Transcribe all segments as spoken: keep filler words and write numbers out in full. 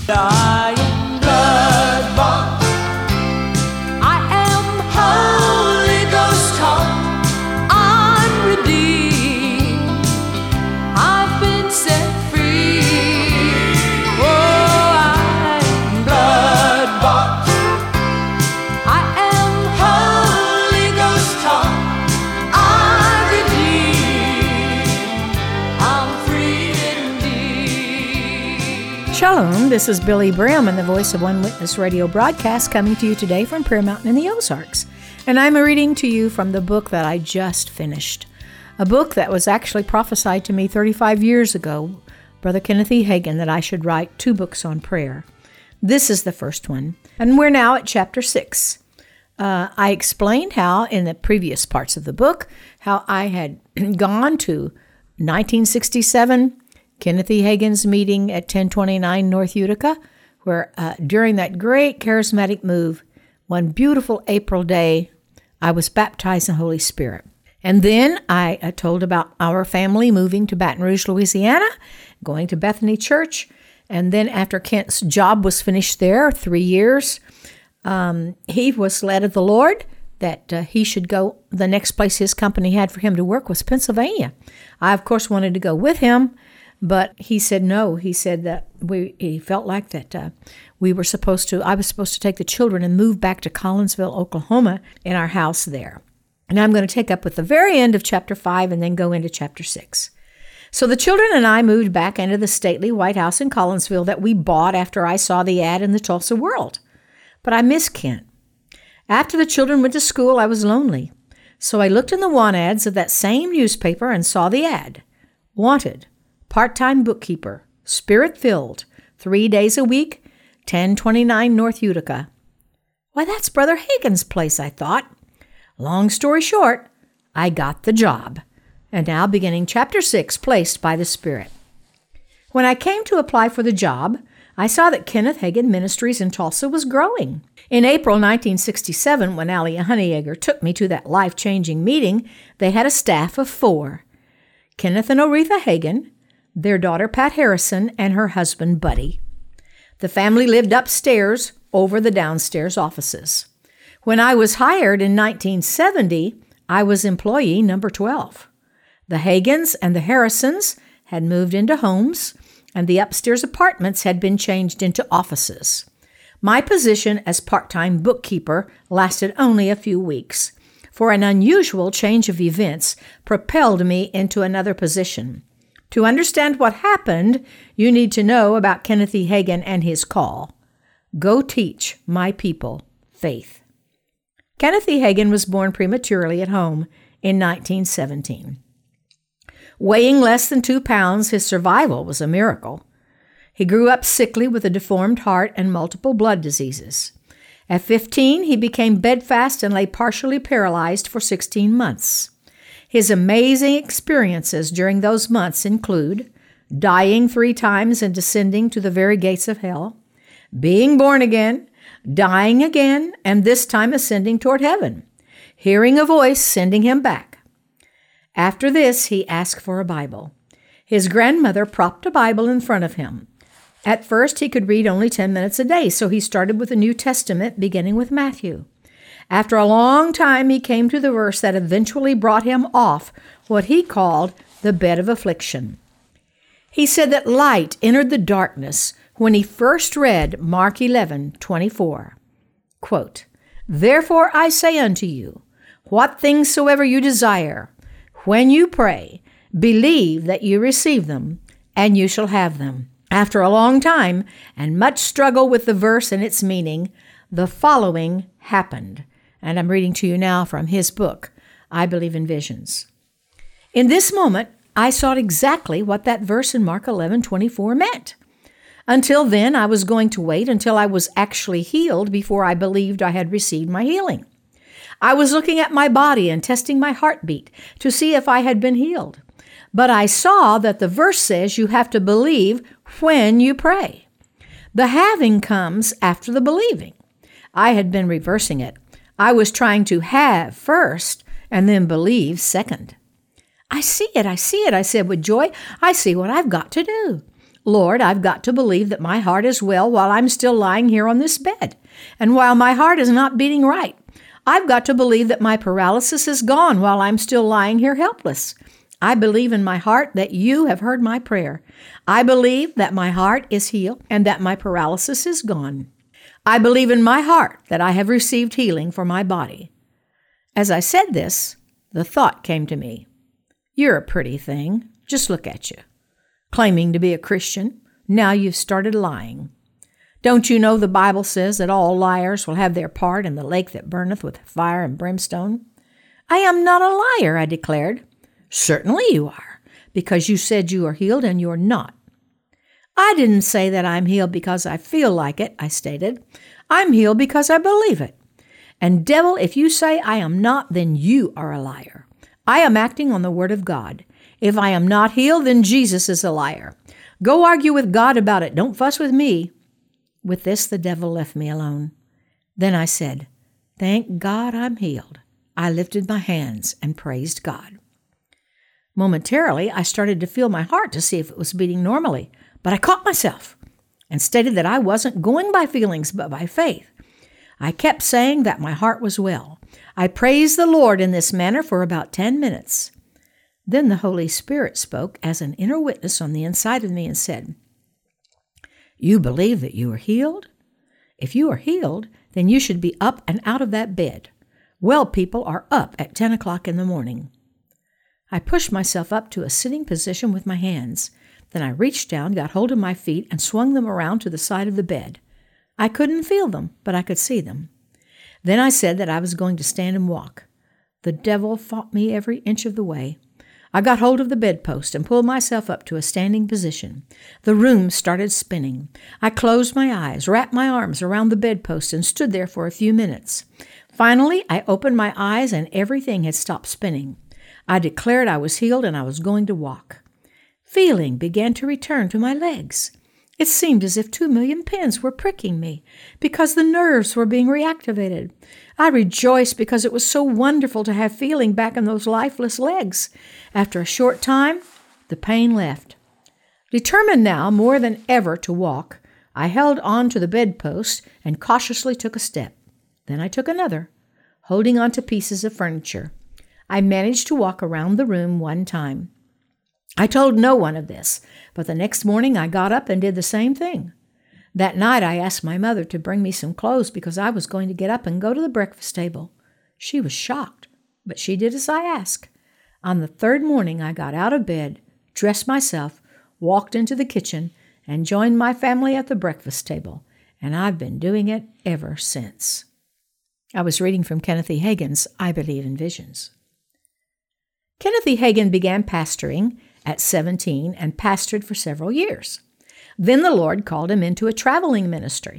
I am blood-bought. I am Holy Ghost taught. I'm redeemed. I've been set free. Oh, I am blood-bought. I am Holy Ghost taught. I'm redeemed. I'm free indeed. Shalom, this is Billy Brim and the Voice of One Witness radio broadcast coming to you today from Prayer Mountain in the Ozarks. And I'm reading to you from the book that I just finished, a book that was actually prophesied to me thirty-five years ago, Brother Kenneth E. Hagin, that I should write two books on prayer. This is the first one, and we're now at chapter six. Uh, I explained how, in the previous parts of the book, how I had gone to nineteen sixty-seven Kenneth E. Hagin's meeting at ten twenty-nine North Utica, where uh, during that great charismatic move, one beautiful April day, I was baptized in the Holy Spirit. And then I uh, told about our family moving to Baton Rouge, Louisiana, going to Bethany Church. And then after Kent's job was finished there, three years, um, he was led of the Lord that uh, he should go, the next place his company had for him to work was Pennsylvania. I, of course, wanted to go with him, but he said no. He said that we, he felt like that uh, we were supposed to, I was supposed to take the children and move back to Collinsville, Oklahoma, in our house there. And I'm going to take up with the very end of chapter five and then go into chapter six. So the children and I moved back into the stately White House in Collinsville that we bought after I saw the ad in the Tulsa World. But I miss Kent. After the children went to school, I was lonely. So I looked in the want ads of that same newspaper and saw the ad. Wanted, part-time bookkeeper, spirit-filled, three days a week, ten twenty-nine North Utica. Why, that's Brother Hagin's place, I thought. Long story short, I got the job. And now beginning chapter six, Placed by the Spirit. When I came to apply for the job, I saw that Kenneth Hagin Ministries in Tulsa was growing. In April nineteen sixty-seven, when Allie Honeyegger took me to that life-changing meeting, they had a staff of four. Kenneth and Oretha Hagin, their daughter Pat Harrison, and her husband Buddy. The family lived upstairs over the downstairs offices. When I was hired in nineteen seventy, I was employee number twelve. The Hagins and the Harrisons had moved into homes, and the upstairs apartments had been changed into offices. My position as part-time bookkeeper lasted only a few weeks, for an unusual change of events propelled me into another position. To understand what happened, you need to know about Kenneth E. Hagin and his call. Go teach my people faith. Kenneth E. Hagin was born prematurely at home in nineteen seventeen. Weighing less than two pounds, his survival was a miracle. He grew up sickly with a deformed heart and multiple blood diseases. At fifteen, he became bedfast and lay partially paralyzed for sixteen months. His amazing experiences during those months include dying three times and descending to the very gates of hell, being born again, dying again, and this time ascending toward heaven, hearing a voice sending him back. After this, he asked for a Bible. His grandmother propped a Bible in front of him. At first, he could read only ten minutes a day, so he started with the New Testament, beginning with Matthew. After a long time, he came to the verse that eventually brought him off what he called the bed of affliction. He said that light entered the darkness when he first read Mark eleven twenty-four. Quote, "Therefore I say unto you, what things soever you desire, when you pray, believe that you receive them, and you shall have them." After a long time and much struggle with the verse and its meaning, the following happened. And I'm reading to you now from his book, I Believe in Visions. In this moment, I saw exactly what that verse in Mark eleven twenty-four meant. Until then, I was going to wait until I was actually healed before I believed I had received my healing. I was looking at my body and testing my heartbeat to see if I had been healed. But I saw that the verse says you have to believe when you pray. The having comes after the believing. I had been reversing it. I was trying to have first and then believe second. I see it, I see it, I said with joy. I see what I've got to do. Lord, I've got to believe that my heart is well while I'm still lying here on this bed. And while my heart is not beating right, I've got to believe that my paralysis is gone while I'm still lying here helpless. I believe in my heart that you have heard my prayer. I believe that my heart is healed and that my paralysis is gone. I believe in my heart that I have received healing for my body. As I said this, the thought came to me, you're a pretty thing. Just look at you. Claiming to be a Christian, now you've started lying. Don't you know the Bible says that all liars will have their part in the lake that burneth with fire and brimstone? I am not a liar, I declared. Certainly you are, because you said you are healed and you're not. I didn't say that I'm healed because I feel like it, I stated. I'm healed because I believe it. And devil, if you say I am not, then you are a liar. I am acting on the word of God. If I am not healed, then Jesus is a liar. Go argue with God about it. Don't fuss with me. With this, the devil left me alone. Then I said, thank God I'm healed. I lifted my hands and praised God. Momentarily, I started to feel my heart to see if it was beating normally, but I caught myself and stated that I wasn't going by feelings, but by faith. I kept saying that my heart was well. I praised the Lord in this manner for about ten minutes. Then the Holy Spirit spoke as an inner witness on the inside of me and said, you believe that you are healed? If you are healed, then you should be up and out of that bed. Well people are up at ten o'clock in the morning. I pushed myself up to a sitting position with my hands. Then I reached down, got hold of my feet, and swung them around to the side of the bed. I couldn't feel them, but I could see them. Then I said that I was going to stand and walk. The devil fought me every inch of the way. I got hold of the bedpost and pulled myself up to a standing position. The room started spinning. I closed my eyes, wrapped my arms around the bedpost, and stood there for a few minutes. Finally, I opened my eyes and everything had stopped spinning. I declared I was healed and I was going to walk. Feeling began to return to my legs. It seemed as if two million pins were pricking me because the nerves were being reactivated. I rejoiced because it was so wonderful to have feeling back in those lifeless legs. After a short time, the pain left. Determined now more than ever to walk, I held on to the bedpost and cautiously took a step. Then I took another, holding on to pieces of furniture. I managed to walk around the room one time. I told no one of this, but the next morning I got up and did the same thing. That night I asked my mother to bring me some clothes because I was going to get up and go to the breakfast table. She was shocked, but she did as I asked. On the third morning I got out of bed, dressed myself, walked into the kitchen, and joined my family at the breakfast table, and I've been doing it ever since. I was reading from Kenneth E. Hagin's I Believe in Visions. Kenneth E. Hagin began pastoring at seventeen and pastored for several years. Then the Lord called him into a traveling ministry.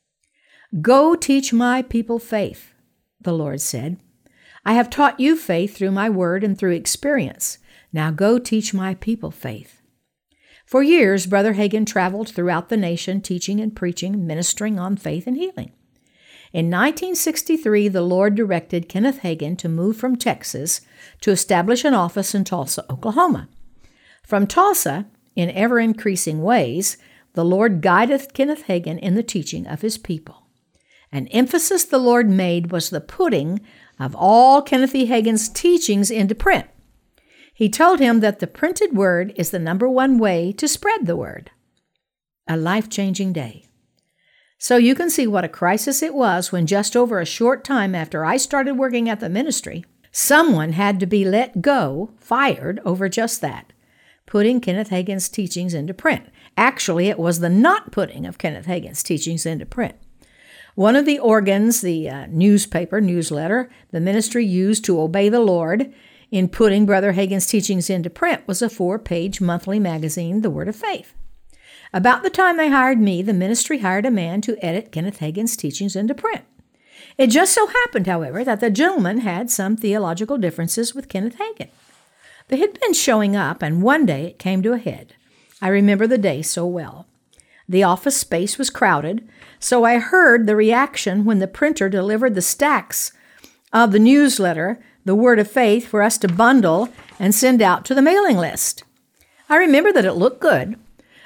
Go teach my people faith, the Lord said. I have taught you faith through my word and through experience. Now go teach my people faith. For years, Brother Hagin traveled throughout the nation teaching and preaching, ministering on faith and healing. In nineteen sixty-three, the Lord directed Kenneth Hagin to move from Texas to establish an office in Tulsa, Oklahoma. From Tulsa, in ever-increasing ways, the Lord guided Kenneth Hagin in the teaching of his people. An emphasis the Lord made was the putting of all Kenneth E. Hagin's teachings into print. He told him that the printed word is the number one way to spread the word. A life-changing day. So you can see what a crisis it was when just over a short time after I started working at the ministry, someone had to be let go, fired, over just that, putting Kenneth Hagin's teachings into print. Actually, it was the not putting of Kenneth Hagin's teachings into print. One of the organs, the uh, newspaper, newsletter, the ministry used to obey the Lord in putting Brother Hagin's teachings into print was a four-page monthly magazine, The Word of Faith. About the time they hired me, the ministry hired a man to edit Kenneth Hagin's teachings into print. It just so happened, however, that the gentleman had some theological differences with Kenneth Hagin. They had been showing up, and one day it came to a head. I remember the day so well. The office space was crowded, so I heard the reaction when the printer delivered the stacks of the newsletter, The Word of Faith, for us to bundle and send out to the mailing list. I remember that it looked good.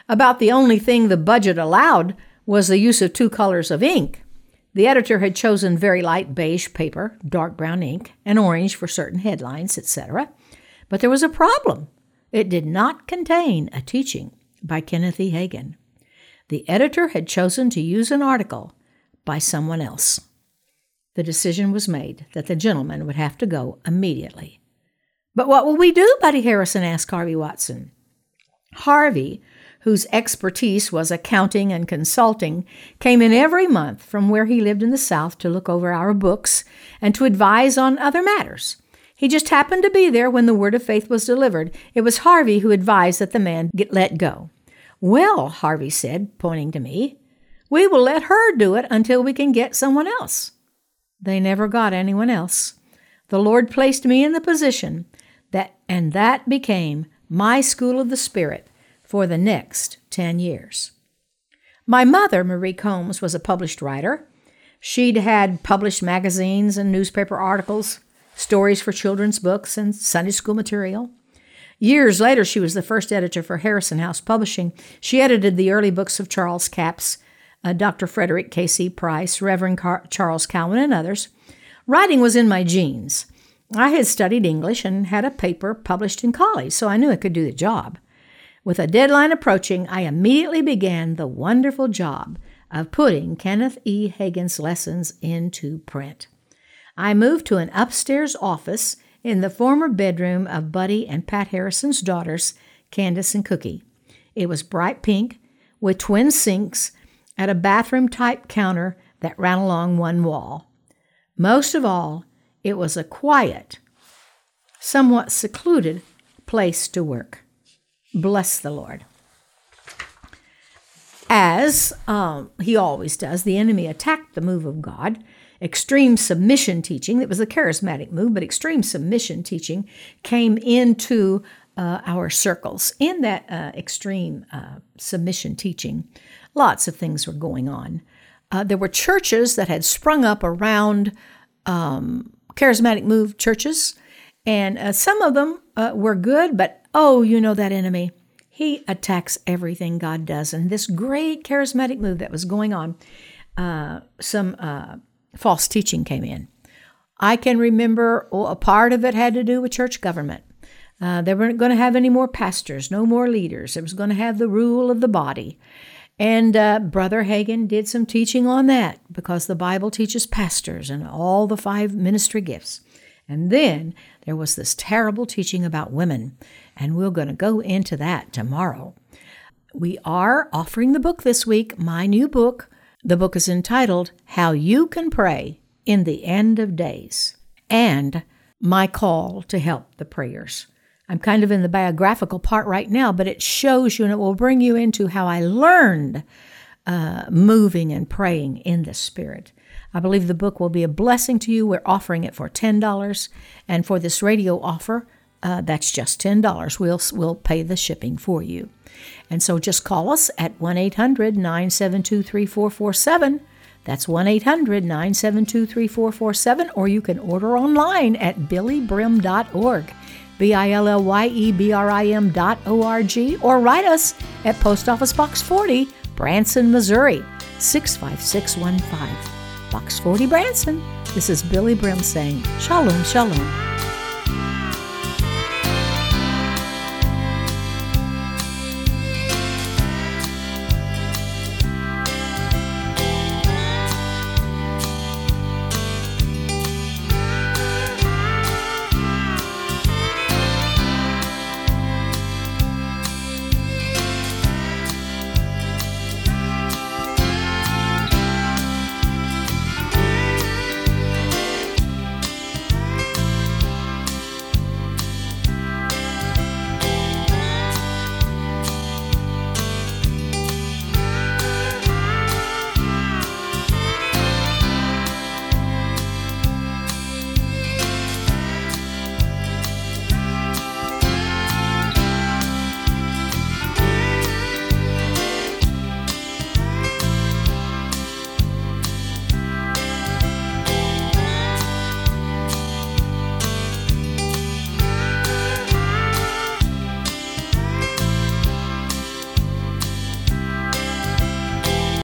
About the only thing the budget allowed was the use of two colors of ink. The editor had chosen very light beige paper, dark brown ink, and orange for certain headlines, et cetera. But there was a problem. It did not contain a teaching by Kenneth E. Hagin. The editor had chosen to use an article by someone else. The decision was made that the gentleman would have to go immediately. "But what will we do?" Buddy Harrison asked Harvey Watson. Harvey, whose expertise was accounting and consulting, came in every month from where he lived in the South to look over our books and to advise on other matters. He just happened to be there when the word of faith was delivered. It was Harvey who advised that the man get let go. "Well," Harvey said, pointing to me, "we will let her do it until we can get someone else." They never got anyone else. The Lord placed me in the position that, and that became my school of the Spirit for the next ten years. My mother, Marie Combs, was a published writer. She'd had published magazines and newspaper articles, stories for children's books and Sunday school material. Years later, she was the first editor for Harrison House Publishing. She edited the early books of Charles Capps, uh, Doctor Frederick K C Price, Reverend Car- Charles Cowan, and others. Writing was in my genes. I had studied English and had a paper published in college, so I knew I could do the job. With a deadline approaching, I immediately began the wonderful job of putting Kenneth E. Hagin's lessons into print. I moved to an upstairs office in the former bedroom of Buddy and Pat Harrison's daughters, Candace and Cookie. It was bright pink with twin sinks at a bathroom-type counter that ran along one wall. Most of all, it was a quiet, somewhat secluded place to work. Bless the Lord. As um, he always does, the enemy attacked the move of God. Extreme submission teaching, that was the charismatic move, but extreme submission teaching came into uh, our circles. In that uh, extreme uh, submission teaching, lots of things were going on. Uh, there were churches that had sprung up around um, charismatic move churches, and uh, some of them uh, were good, but oh, you know that enemy. He attacks everything God does. And this great charismatic move that was going on, uh, some uh, false teaching came in. I can remember oh, a part of it had to do with church government. Uh, they weren't going to have any more pastors, no more leaders. It was going to have the rule of the body. And uh, Brother Hagin did some teaching on that because the Bible teaches pastors and all the five ministry gifts. And then there was this terrible teaching about women, and we're going to go into that tomorrow. We are offering the book this week, my new book. The book is entitled, How You Can Pray in the End of Days, and My Call to Help the Prayers. I'm kind of in the biographical part right now, but it shows you and it will bring you into how I learned uh, moving and praying in the Spirit. I believe the book will be a blessing to you. We're offering it for ten dollars. And for this radio offer, uh, that's just ten dollars. We'll, we'll pay the shipping for you. And so just call us at one eight hundred nine seven two three four four seven. That's one eight hundred nine seven two three four four seven. Or you can order online at billy brim dot org. B I L L Y E B R I M dot O R G. Or write us at Post Office Box forty, Branson, Missouri, six five six one five. Box forty, Branson. This is Billy Brim saying, Shalom, Shalom.